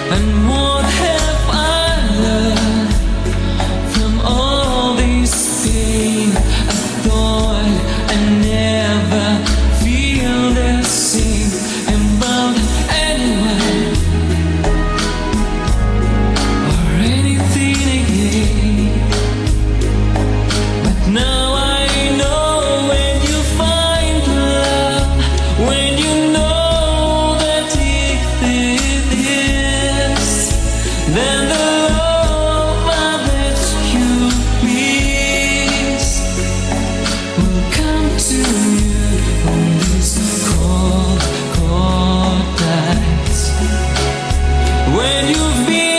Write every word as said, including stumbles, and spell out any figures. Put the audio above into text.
And what have I learned from all this pain? I thought I'd never feel the same about anyone or anything again. But now I know when you find love, when you know that it is, then the love that you miss will come to you on these cold, cold nights. When you've been